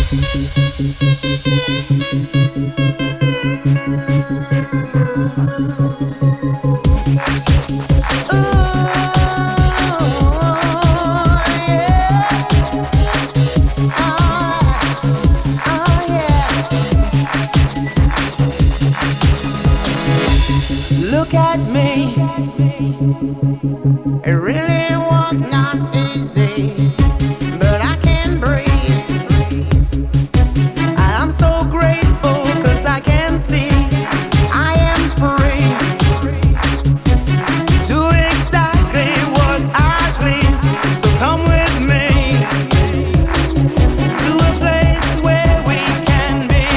Look at me. It really was not easy, but I can breathe. And I'm so grateful 'cause I can see I am free to do exactly what I please. So come with me to a place where we can be.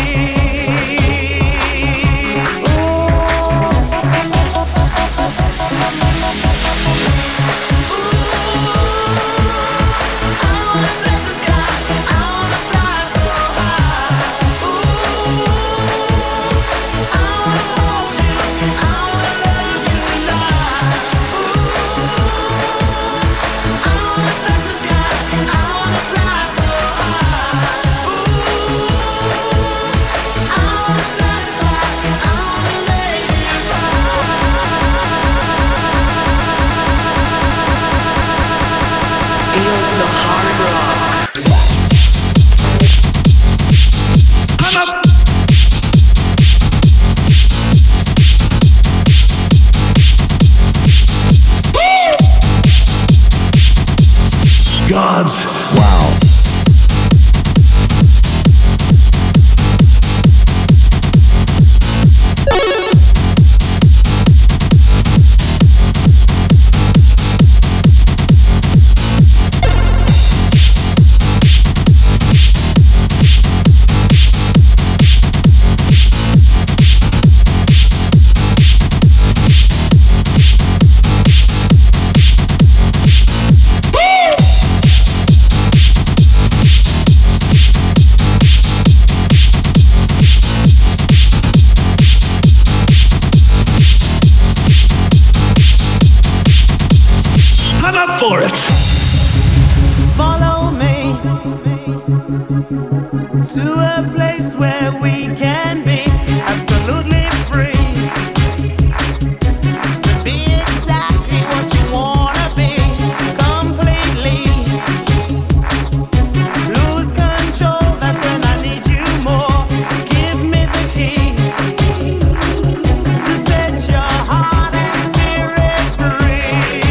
Gods. Wow. For it. Follow me to a place where we can be absolutely free to be exactly what you wanna be completely. Lose control, that's when I need you more. Give me the key to set your heart and spirit free.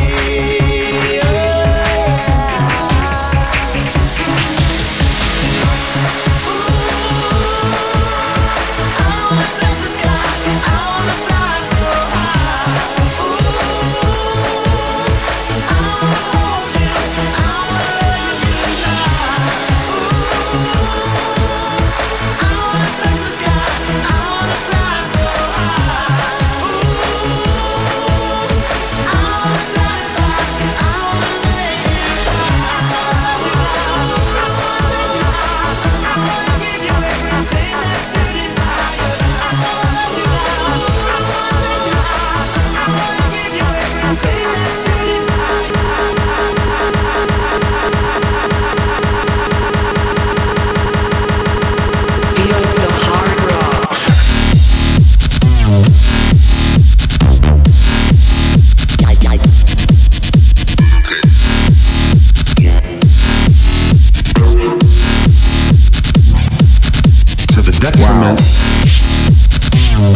Detriment. Wow.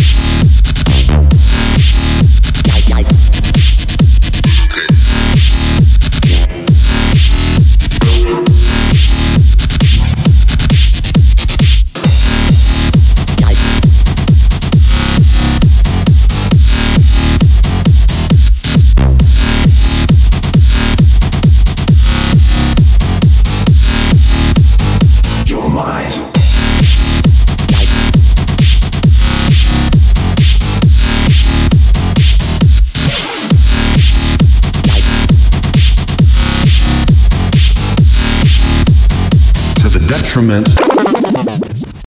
You're mine. Detriment.